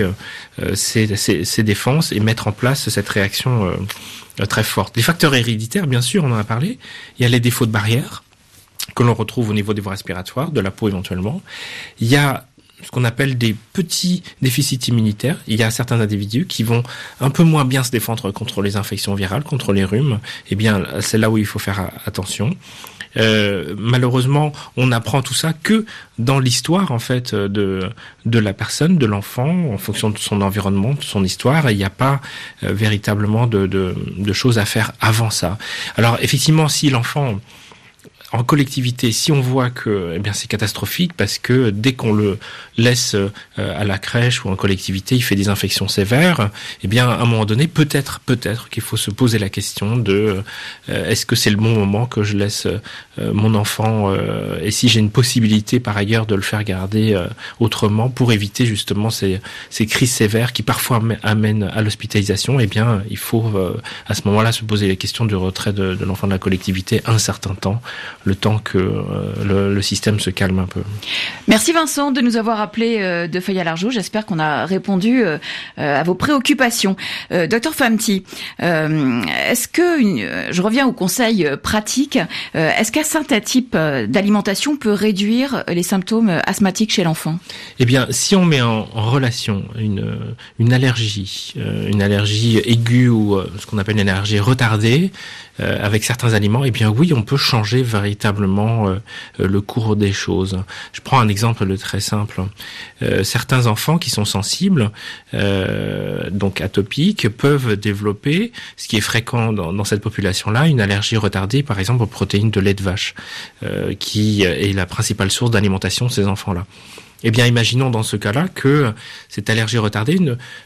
ses défenses et mettre en place cette réaction très forte. Les facteurs héréditaires, bien sûr, on en a parlé. Il y a les défauts de barrière que l'on retrouve au niveau des voies respiratoires, de la peau éventuellement. Il y a ce qu'on appelle des petits déficits immunitaires. Il y a certains individus qui vont un peu moins bien se défendre contre les infections virales, contre les rhumes. Eh bien, c'est là où il faut faire attention. Malheureusement, on apprend tout ça que dans l'histoire en fait de la personne, de l'enfant, en fonction de son environnement, de son histoire. Et il n'y a pas véritablement de choses à faire avant ça. Alors effectivement, si l'enfant en collectivité, si on voit que c'est catastrophique, parce que dès qu'on le laisse à la crèche ou en collectivité, il fait des infections sévères, à un moment donné, peut-être qu'il faut se poser la question de est-ce que c'est le bon moment que je laisse mon enfant et si j'ai une possibilité par ailleurs de le faire garder autrement pour éviter justement ces crises sévères qui parfois amènent à l'hospitalisation, il faut à ce moment-là se poser la question du retrait de l'enfant de la collectivité un certain temps, le temps que le système se calme un peu. Merci Vincent de nous avoir appelé de Feuilly-à-Largeau. J'espère qu'on a répondu à vos préoccupations. Docteur Famti, est-ce que je reviens au conseil pratique. Est-ce qu'un certain type d'alimentation peut réduire les symptômes asthmatiques chez l'enfant ? Eh bien, si on met en relation une allergie aiguë ou ce qu'on appelle une allergie retardée avec certains aliments, eh bien oui, on peut changer véritablement le cours des choses. Je prends un exemple très simple. Certains enfants qui sont sensibles, donc atopiques, peuvent développer, ce qui est fréquent dans cette population-là, une allergie retardée, par exemple, aux protéines de lait de vache, qui est la principale source d'alimentation de ces enfants-là. Eh bien, imaginons dans ce cas-là que cette allergie retardée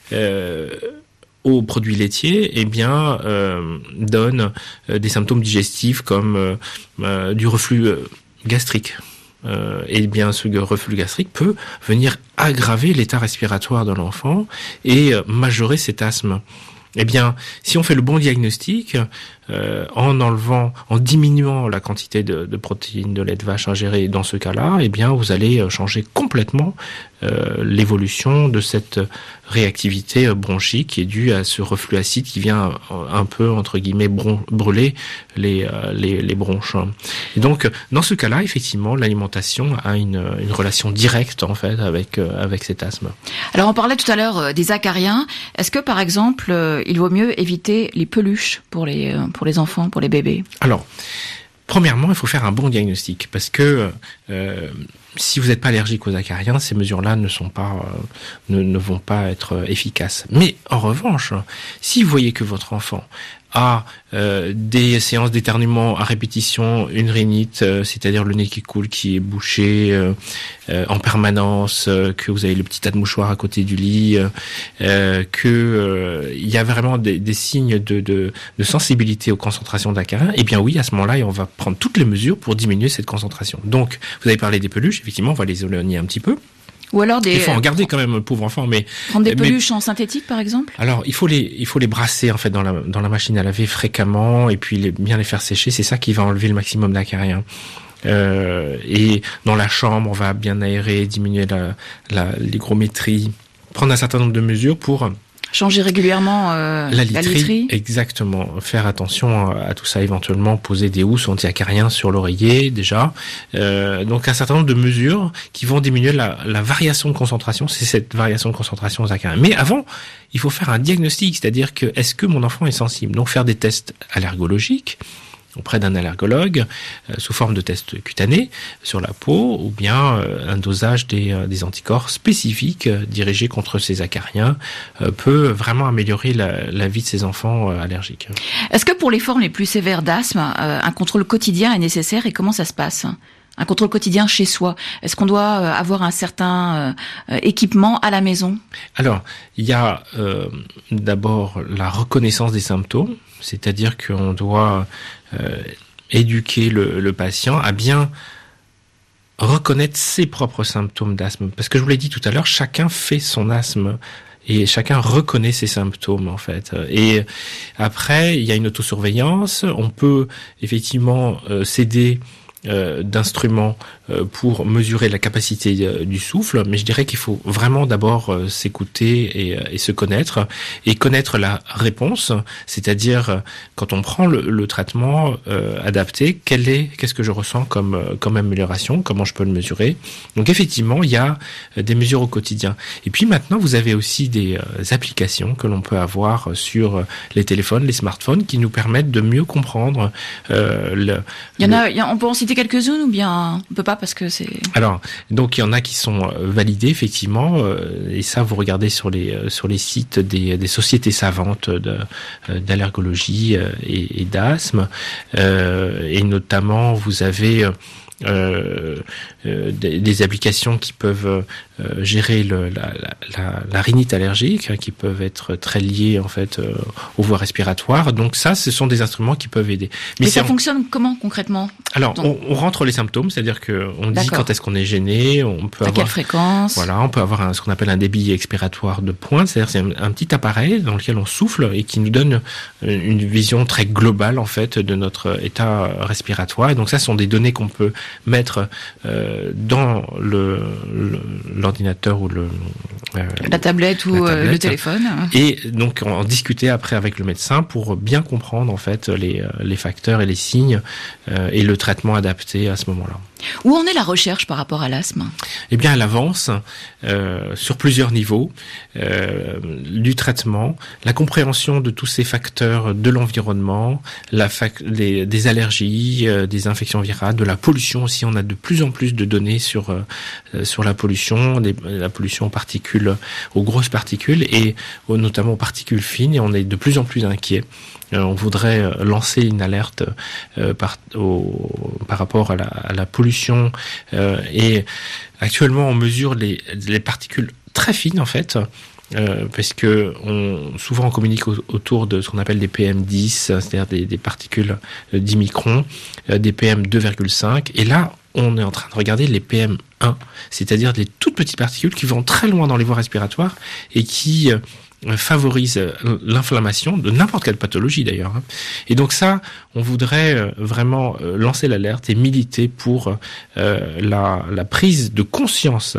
aux produits laitiers, eh bien, donne des symptômes digestifs comme du reflux gastrique. Et bien, ce reflux gastrique peut venir aggraver l'état respiratoire de l'enfant et majorer cet asthme. Eh bien, si on fait le bon diagnostic, en diminuant la quantité de protéines de lait de vache ingérées dans ce cas-là, eh bien, vous allez changer complètement l'évolution de cette réactivité bronchique qui est due à ce reflux acide qui vient un peu, entre guillemets, brûler les bronches. Et donc, dans ce cas-là, effectivement, l'alimentation a une relation directe, en fait, avec cet asthme. Alors, on parlait tout à l'heure des acariens. Est-ce que, par exemple, il vaut mieux éviter les peluches pour les enfants, pour les bébés ? Alors, premièrement, il faut faire un bon diagnostic parce que si vous n'êtes pas allergique aux acariens, ces mesures-là ne vont pas être efficaces. Mais en revanche, si vous voyez que votre enfant a des séances d'éternuement à répétition, une rhinite, c'est-à-dire le nez qui coule, qui est bouché en permanence, que vous avez le petit tas de mouchoirs à côté du lit, que il y a vraiment des signes de sensibilité aux concentrations d'acariens, eh bien oui, à ce moment-là, on va prendre toutes les mesures pour diminuer cette concentration. Donc, vous avez parlé des peluches, effectivement, on va les éloigner un petit peu. Ou alors il faut en garder quand même, pauvre enfant, mais prendre des peluches en synthétique, par exemple. Alors il faut les brasser en fait dans la machine à laver fréquemment et puis bien les faire sécher. C'est ça qui va enlever le maximum d'acariens. Et dans la chambre, on va bien aérer, diminuer l'hygrométrie, prendre un certain nombre de mesures pour changer régulièrement la literie. Exactement. Faire attention à tout ça, éventuellement poser des housses anti-acariens sur l'oreiller déjà. Donc un certain nombre de mesures qui vont diminuer la variation de concentration. C'est cette variation de concentration aux acariens. Mais avant, il faut faire un diagnostic, c'est-à-dire que est-ce que mon enfant est sensible ? Donc faire des tests allergologiques auprès d'un allergologue sous forme de tests cutanés sur la peau ou bien un dosage des anticorps spécifiques dirigés contre ces acariens peut vraiment améliorer la vie de ces enfants allergiques. Est-ce que pour les formes les plus sévères d'asthme, un contrôle quotidien est nécessaire et comment ça se passe ? Un contrôle quotidien chez soi. Est-ce qu'on doit avoir un certain équipement à la maison ? Alors, il y a d'abord la reconnaissance des symptômes, c'est-à-dire qu'on doit éduquer le patient à bien reconnaître ses propres symptômes d'asthme. Parce que je vous l'ai dit tout à l'heure, chacun fait son asthme et chacun reconnaît ses symptômes en fait. Et après, il y a une autosurveillance. On peut effectivement s'aider d'instruments pour mesurer la capacité du souffle, mais je dirais qu'il faut vraiment d'abord s'écouter et se connaître et connaître la réponse, c'est-à-dire quand on prend le traitement adapté, qu'est-ce que je ressens comme amélioration, comment je peux le mesurer. Donc effectivement, il y a des mesures au quotidien. Et puis maintenant, vous avez aussi des applications que l'on peut avoir sur les téléphones, les smartphones, qui nous permettent de mieux comprendre on peut en citer quelques-unes ou bien on peut pas parce que c'est... Alors, donc il y en a qui sont validés effectivement, et ça vous regardez sur les sites des sociétés savantes d'allergologie et d'asthme, et notamment vous avez des applications qui peuvent gérer la rhinite allergique, hein, qui peuvent être très liées en fait aux voies respiratoires. Donc ça, ce sont des instruments qui peuvent aider. Mais ça fonctionne comment concrètement? Alors, on rentre les symptômes, c'est-à-dire que on dit quand est-ce qu'on est gêné, on peut avoir quelle fréquence. Voilà, on peut avoir ce qu'on appelle un débit expiratoire de pointe, c'est-à-dire c'est un petit appareil dans lequel on souffle et qui nous donne une vision très globale en fait de notre état respiratoire. Et donc ça, ce sont des données qu'on peut mettre dans l'ordinateur ou la tablette ou le téléphone. Et donc en discuter après avec le médecin pour bien comprendre en fait les facteurs et les signes et le traitement adapté à ce moment-là. Où en est la recherche par rapport à l'asthme? Eh bien, elle avance sur plusieurs niveaux du traitement, la compréhension de tous ces facteurs de l'environnement, des allergies, des infections virales, de la pollution aussi. On a de plus en plus de données sur la pollution, la pollution aux particules, aux grosses particules et notamment aux particules fines. Et on est de plus en plus inquiet. On voudrait lancer une alerte par rapport à la pollution et actuellement on mesure les particules très fines en fait. Parce que souvent on communique autour de ce qu'on appelle des PM10, c'est-à-dire des particules 10 microns, des PM 2,5 et là on est en train de regarder les PM1, c'est-à-dire des toutes petites particules qui vont très loin dans les voies respiratoires et qui favorise l'inflammation de n'importe quelle pathologie d'ailleurs. Et donc ça, on voudrait vraiment lancer l'alerte et militer pour la prise de conscience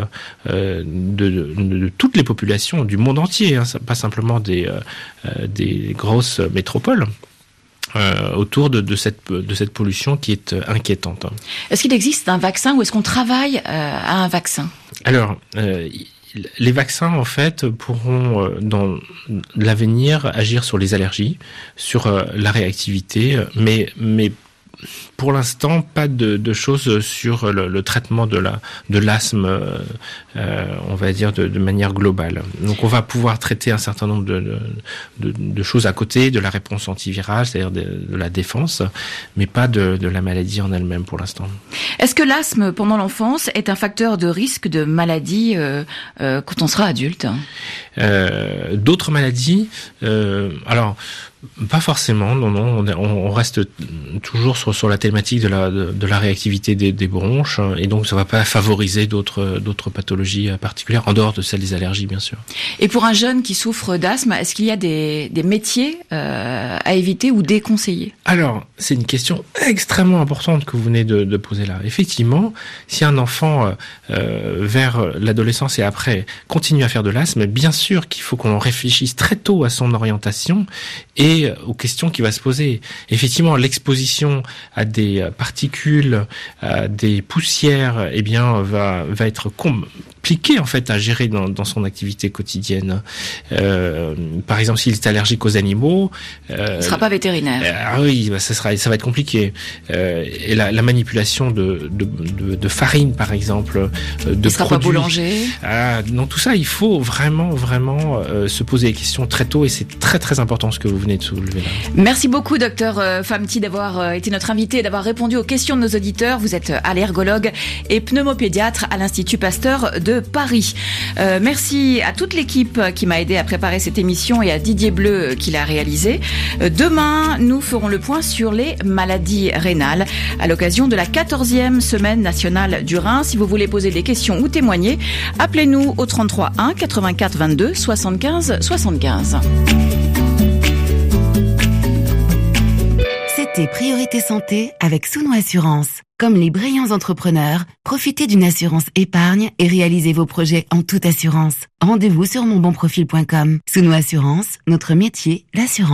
de toutes les populations du monde entier, hein, pas simplement des grosses métropoles. Autour de cette pollution qui est inquiétante. Est-ce qu'il existe un vaccin ou est-ce qu'on travaille à un vaccin? Alors, les vaccins, en fait, pourront, dans l'avenir, agir sur les allergies, sur la réactivité, mais pour l'instant, pas de choses sur le traitement de l'asthme, on va dire de manière globale. Donc, on va pouvoir traiter un certain nombre de choses à côté de la réponse antivirale, c'est-à-dire de la défense, mais pas de la maladie en elle-même pour l'instant. Est-ce que l'asthme pendant l'enfance est un facteur de risque de maladie quand on sera adulte? D'autres maladies, alors pas forcément, non, on reste toujours sur la thématique de la réactivité des bronches, et donc ça va pas favoriser d'autres pathologies particulières, en dehors de celles des allergies, bien sûr. Et pour un jeune qui souffre d'asthme, est-ce qu'il y a des métiers à éviter ou déconseiller? Alors, c'est une question extrêmement importante que vous venez de poser là. Effectivement, si un enfant, vers l'adolescence et après, continue à faire de l'asthme, bien sûr qu'il faut qu'on réfléchisse très tôt à son orientation et aux questions qui va se poser. Effectivement, l'exposition à des particules, à des poussières, eh bien, va être compliqué en fait à gérer dans son activité quotidienne. Par exemple, s'il est allergique aux animaux, il ne sera pas vétérinaire. Oui, ça va être compliqué. Et la manipulation de farine, par exemple, de il sera produits. Pas boulanger. Donc tout ça, il faut vraiment se poser des questions très tôt, et c'est très très important ce que vous venez de soulever là. Merci beaucoup, docteur Famti, d'avoir été notre invité et d'avoir répondu aux questions de nos auditeurs. Vous êtes allergologue et pneumopédiatre à l'Institut Pasteur de Paris. Merci à toute l'équipe qui m'a aidé à préparer cette émission et à Didier Bleu qui l'a réalisée. Demain, nous ferons le point sur les maladies rénales à l'occasion de la 14e semaine nationale du Rhin. Si vous voulez poser des questions ou témoigner, appelez-nous au 33 1 84 22 75 75. C'était Priorité Santé avec Souno Assurance. Comme les brillants entrepreneurs, profitez d'une assurance épargne et réalisez vos projets en toute assurance. Rendez-vous sur monbonprofil.com. Souno Assurance, notre métier, l'assurance.